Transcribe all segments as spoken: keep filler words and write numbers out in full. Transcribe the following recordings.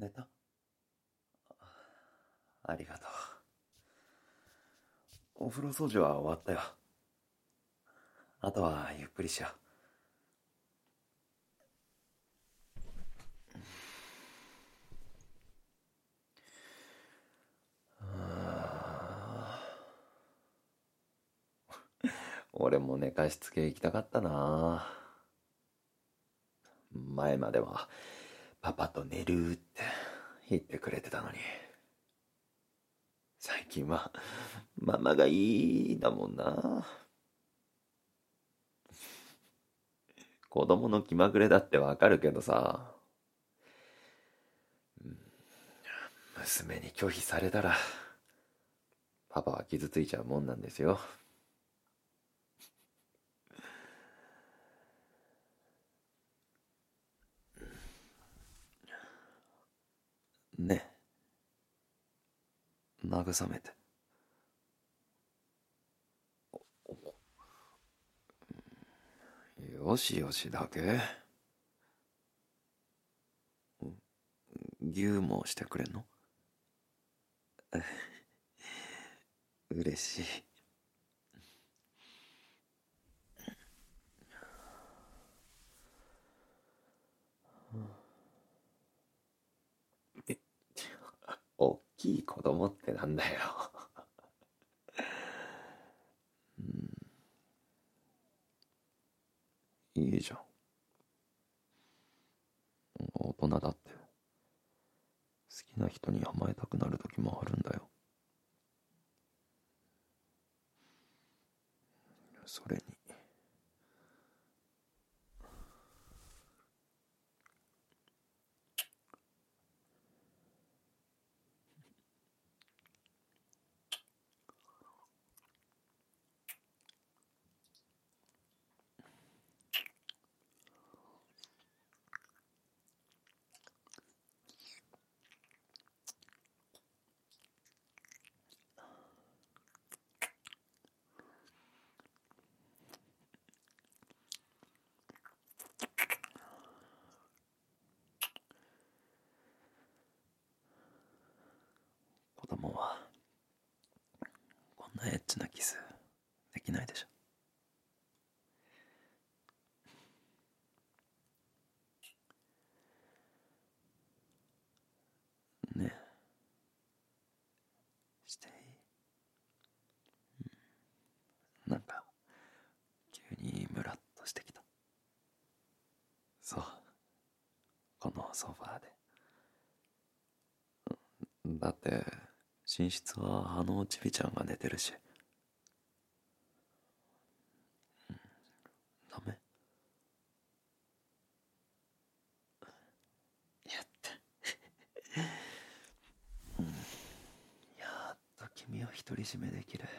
寝た？ありがとう。お風呂掃除は終わったよ。あとはゆっくりしよう。俺も寝かしつけ行きたかったな。前まではパパと寝るって言ってくれてたのに、最近はママがいいだもんな。子供の気まぐれだってわかるけどさ、娘に拒否されたらパパは傷ついちゃうもんなんですよ。ね、慰めて。よしよしだけ？ギューもしてくれんの？嬉しい。え、おっきい子供ってなんだよ。いいじゃん。大人だって好きな人に甘えたくなる時もあるんだよ。それに子供はこんなエッチなキスできないでしょ。ねえ、していい？なんか急にムラっとしてきた。そう、このソファーで。だって寝室はあのちびちゃんが寝てるし。ダメ？やった。やっと君を独り占めできる。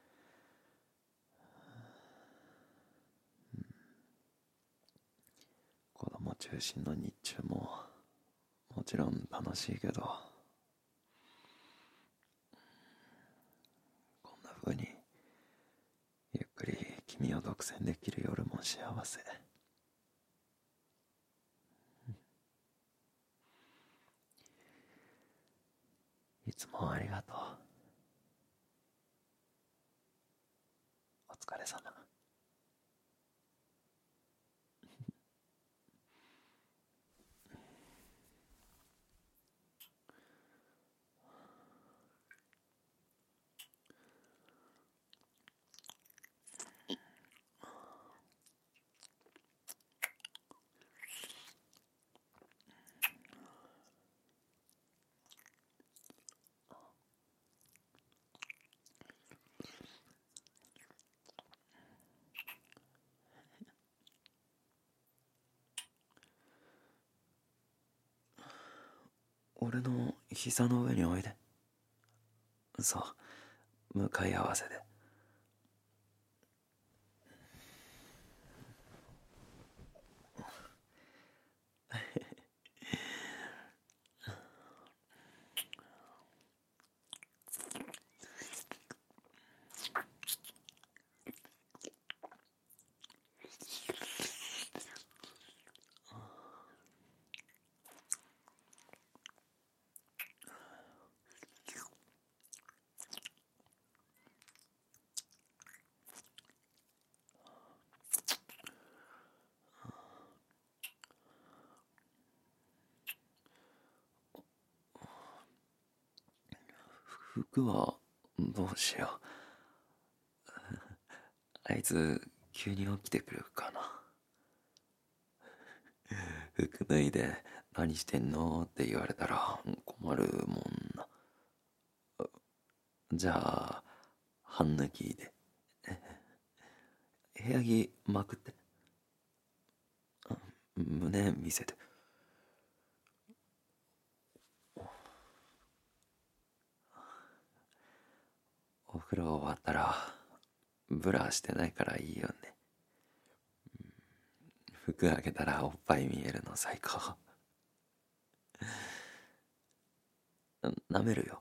子供中心の日中ももちろん楽しいけど、こんな風にゆっくり君を独占できる夜も幸せ。いつもありがとう。お疲れ様。俺の膝の上においで。そう、向かい合わせで。 服はどうしよう。あいつ急に起きてくるかな。服脱いで何してんのって言われたら困るもんな。じゃあ半脱ぎで部屋着まくって、胸見せて。お風呂終わったらブラしてないからいいよね。服開けたらおっぱい見えるの最高。なめるよ。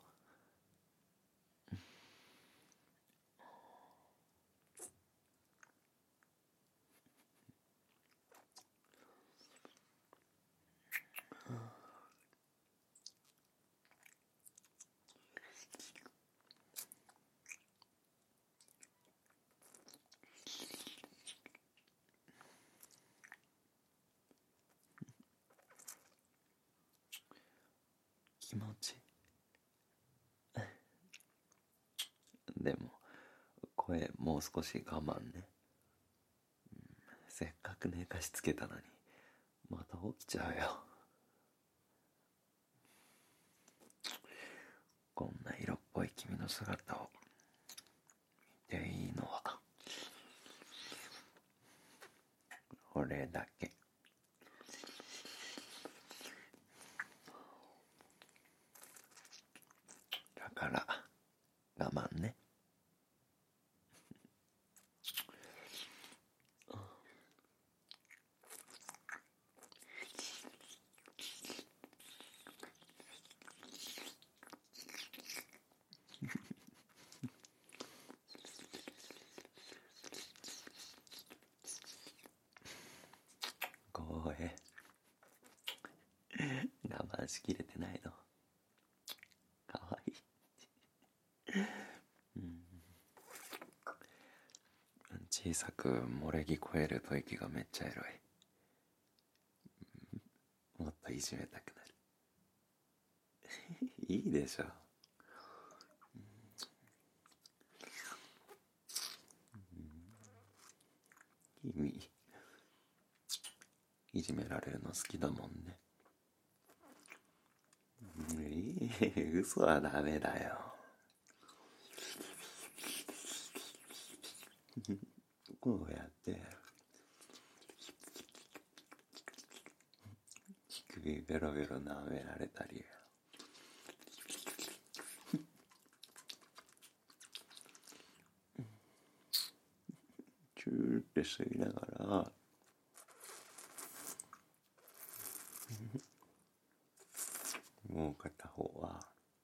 気持ちでも声もう少し我慢ね。せっかく寝かしつけたのにまた起きちゃうよ。こんな色っぽい君の姿を見ていいのは俺だけ。だから我慢ね。声我慢しきれてないのかわいい。小さく漏れ聞こえる吐息がめっちゃエロい。もっといじめたくなる。いいでしょ。君いじめられるの好きだもんね。いい、嘘はダメだよ。こうやって乳首ベロベロ舐められたり、チューって吸いながらもう片方は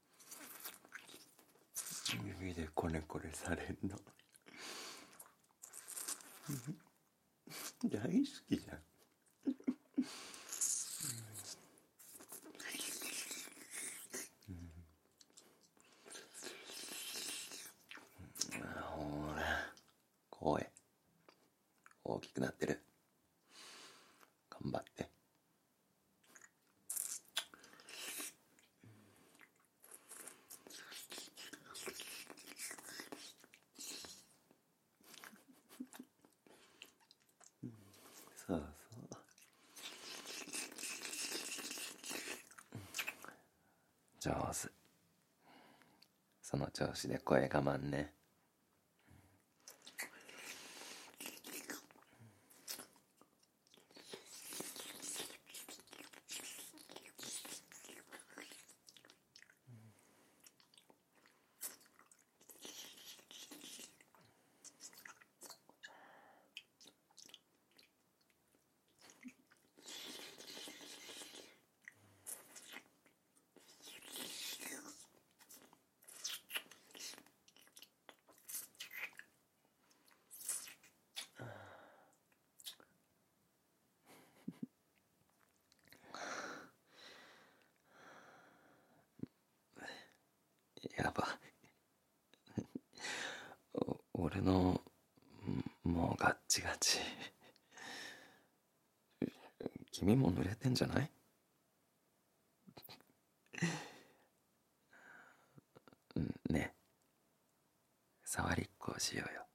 指でコネコネされんの大好きじゃん。ほら声大きくなってる。頑張って。そうそう上手。その調子で声我慢ね。やばお俺のもうガッチガチ。君も濡れてんじゃない？ しようよ。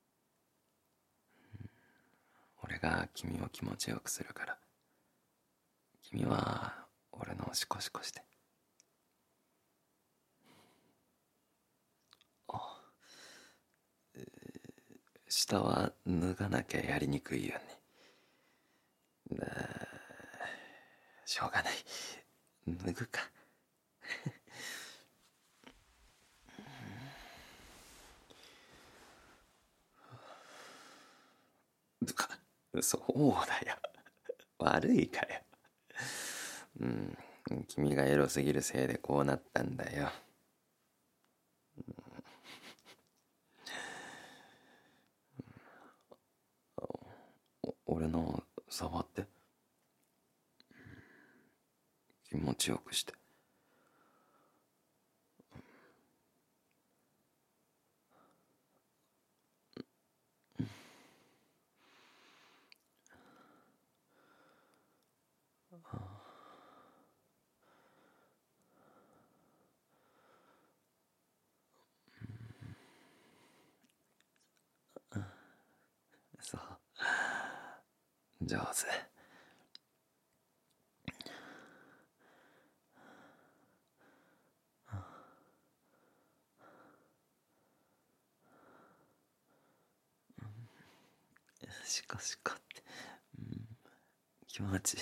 俺が君を気持ちよくするから、君は俺のシコシコして。下は脱がなきゃやりにくいよね。だしょうがない、脱ぐか。そうだよ、悪いかよ。うん、君がエロすぎるせいでこうなったんだよ。俺の触って気持ちよくして。そう、上手。シコシコって、うん、気持ちいい。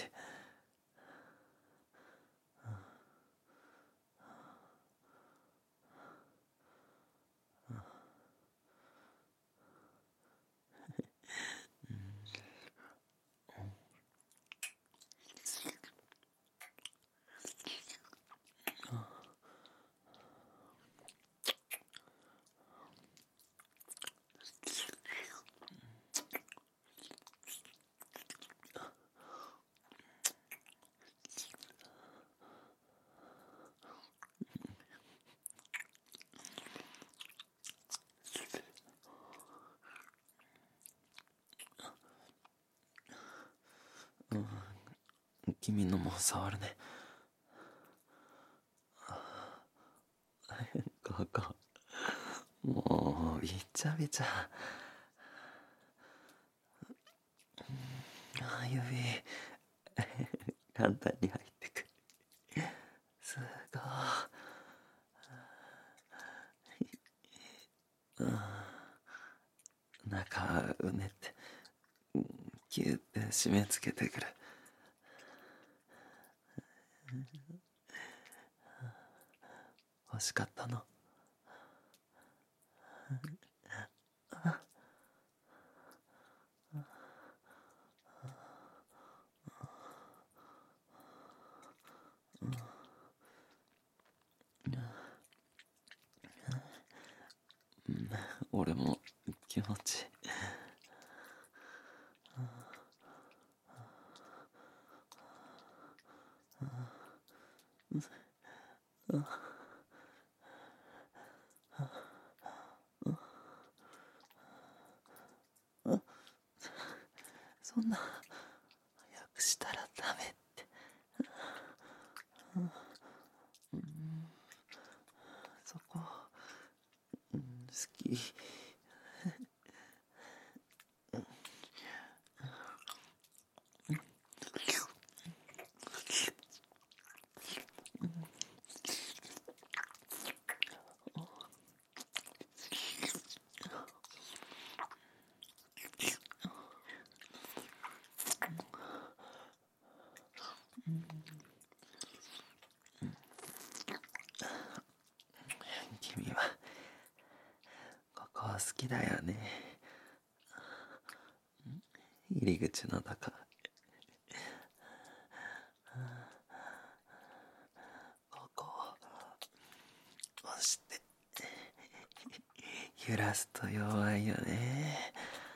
うん、君のも触るね。ここもうびちゃびちゃ。指簡単に入ってく。すごい、うん、中うねってキューって締め付けてくる。欲しかったの。俺も気持ちいい。そんな早くしたらダメって。うん、そこ、うん、好き。君はここ好きだよね。入り口のとこ、ここを押して揺らすと弱いよね。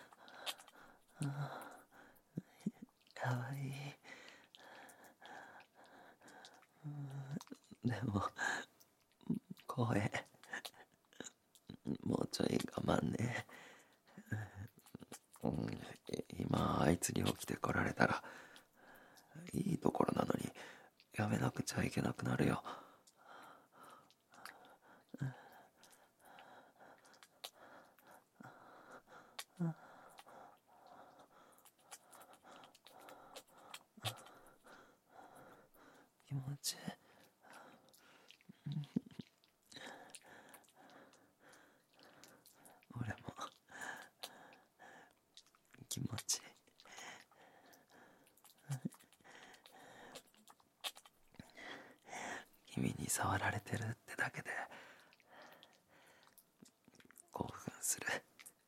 かわいい。でも声もうちょい我慢ね。うん、今あいつに起きてこられたらいいところなのにやめなくちゃいけなくなるよ。 持ちいい。俺も気持ちいい。君に触られてるってだけで興奮する。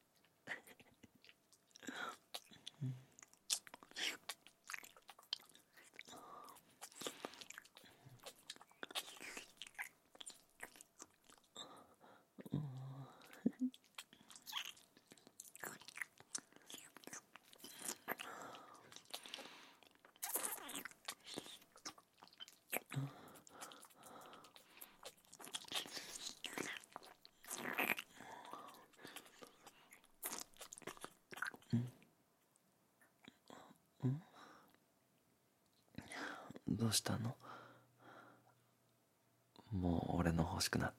どうしたの？もう俺の欲しくなった。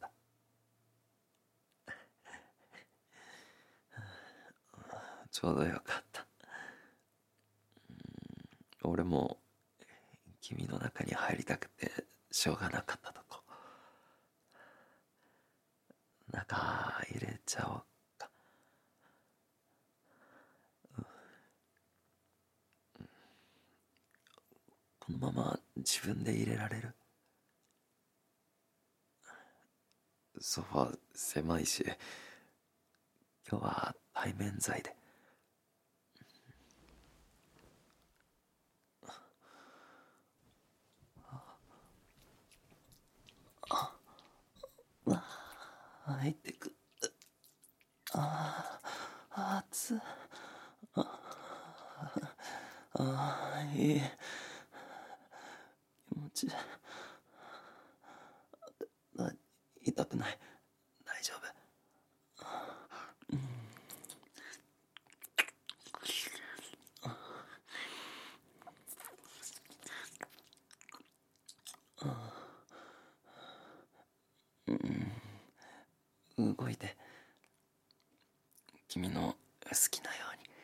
ちょうどよかった。俺も君の中に入りたくてしょうがなかったとこ。中入れちゃおうか。このまま自分で入れられる？ソファー狭いし、今日は対面材で。入ってく。ああ、熱っ。ああ、いい。気持ちいい。あ、痛くない。大丈夫。うん、動いて。君の好きなように。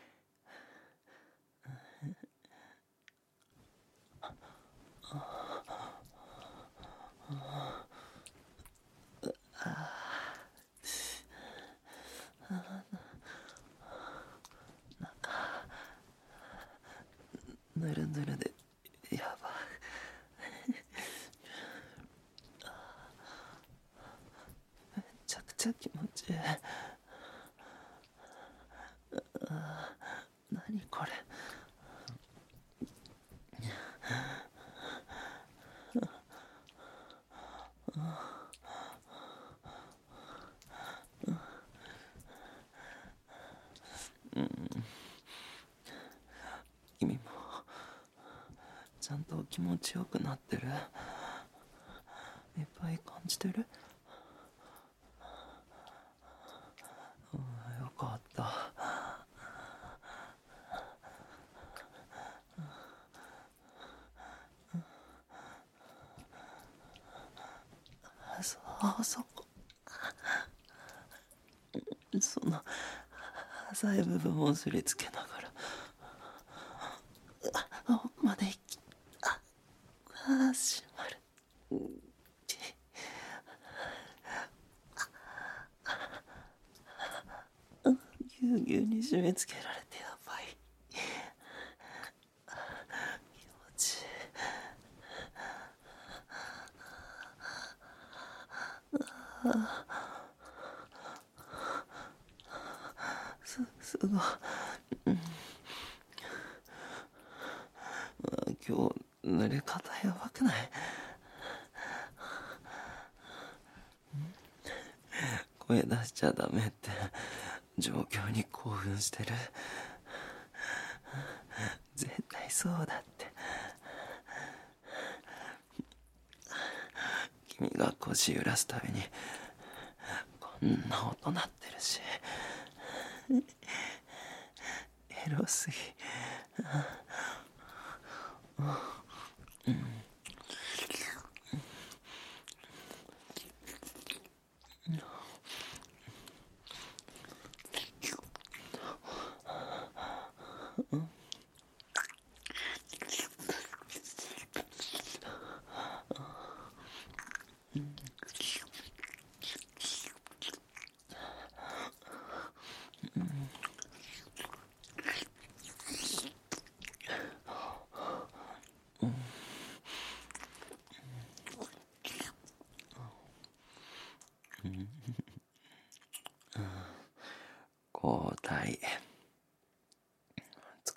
ぬるぬるでやばい。めちゃくちゃ気持ちいい。何これ。君もちゃんと気持ちよくなってる？いっぱい感じてる？うん、よかった。そう、そこ。その浅い部分をすりつけながら奥まで行き、ああ、閉まる。ぎゅうぎゅうに締め付けられてやばい。気持ちいい。す、すごい。今日濡れ方やばくない？声出しちゃダメって状況に興奮してる。絶対そうだって。君が腰揺らすたびにこんな音鳴ってるし、エロすぎ。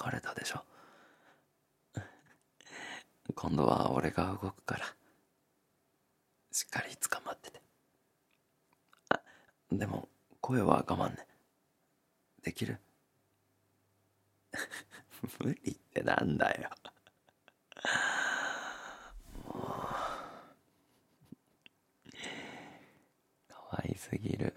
バレたでしょ。今度は俺が動くからしっかり捕まってて。あ、でも声は我慢ね。できる？無理ってなんだよ。もう可愛すぎる。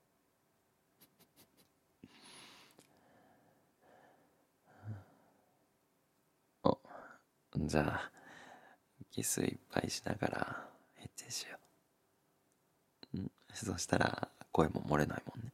お、じゃあキスいっぱいしながらエッチしよう。うん、そしたら声も漏れないもんね。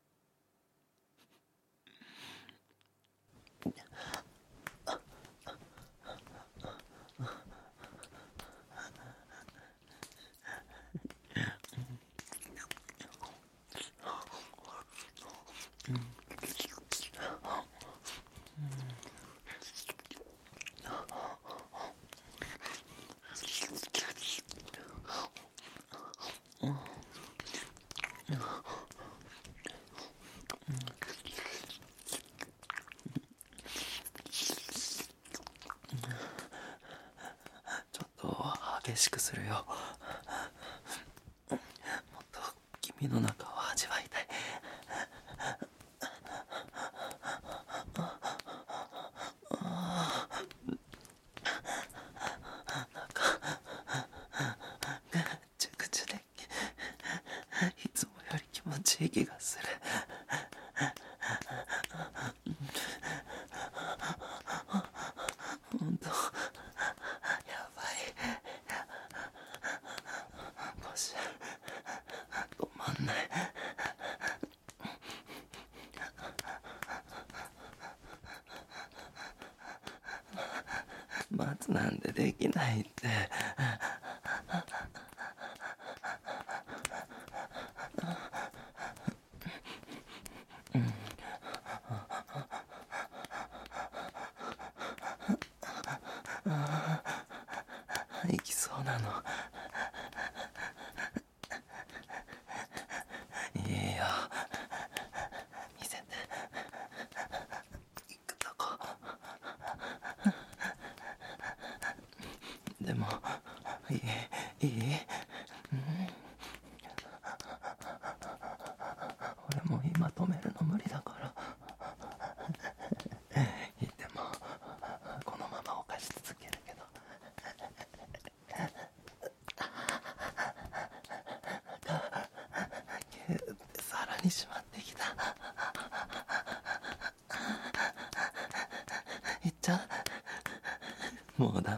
ちょっと激しくするよ。もっと君の中を味わいたい。ぐちゅぐちゅでいつもより気持ちいい気がする。ほんとやばい。腰止まんない。待つなんてできないって。行きそうなの。いいよ、見せて。行くとこ。でもいいいい、うん、俺も今止めるの無理だから。でもこのまま犯し続けるけど、ギューってさらに締まってきた。いっちゃう？もうダメ。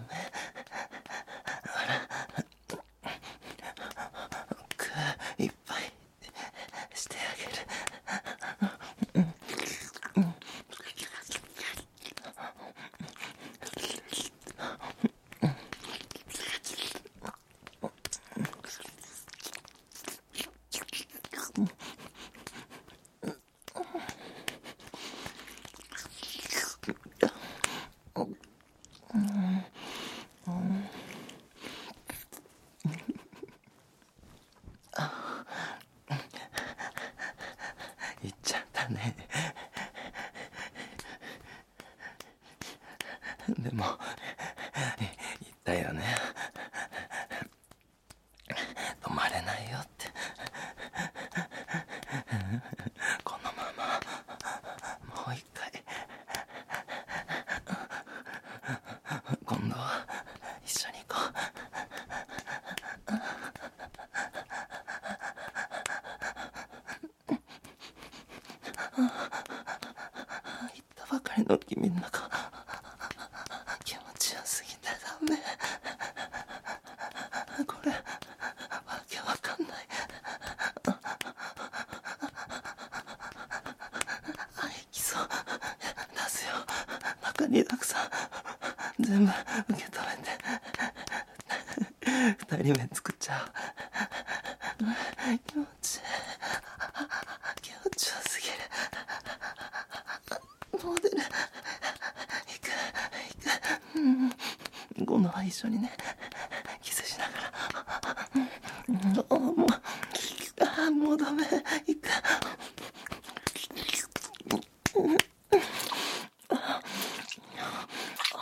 奥いっぱいしてあげる。いっちゃったね。でも言ったよね、止まれないよって。このままもう一回、今度は一緒に行こう。言ったばかりの君の中、気持ちよすぎてダメ。これわけわかんない。あ、いきそう。出すよ。中にたくさん全部受け止めて。二人目作っちゃう。気持ちいい。気持ちよすぎる。モデル行く行く、うん、今度は一緒にね、キスしながら、うん、あもうあもうダメ、行く。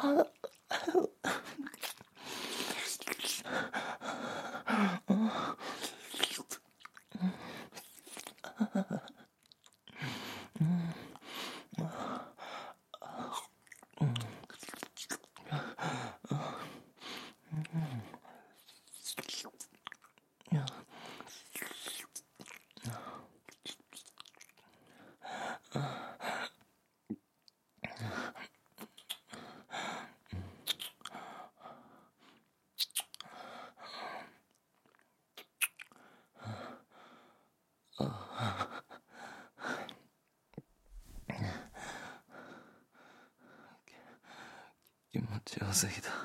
気持ちよすぎた。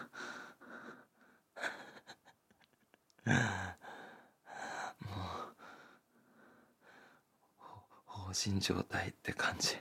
もう放心状態って感じ。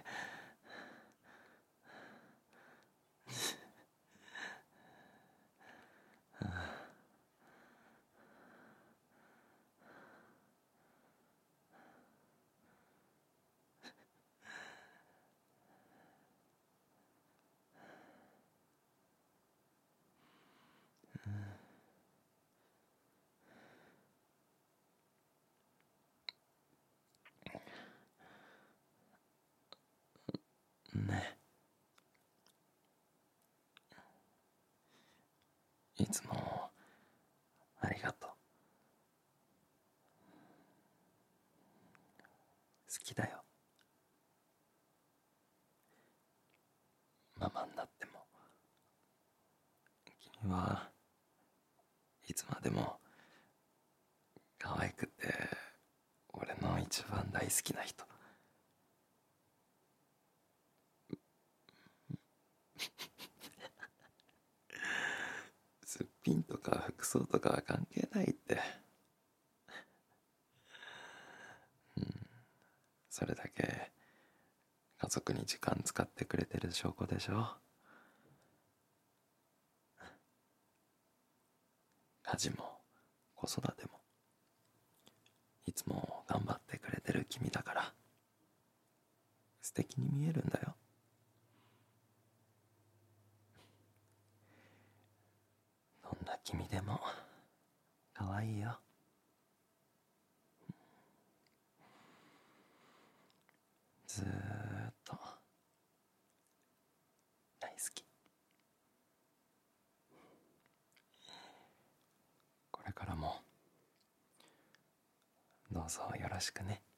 ね、いつもありがとう。好きだよ。ママになっても君はいつまでも可愛くて俺の一番大好きな人。すっぴんとか服装とかは関係ないって。うん、それだけ家族に時間使ってくれてる証拠でしょ。家事も子育てもいつも頑張ってくれてる君だから素敵に見えるんだよ。どんな君でも可愛いよ。ずーっと大好き。これからもどうぞよろしくね。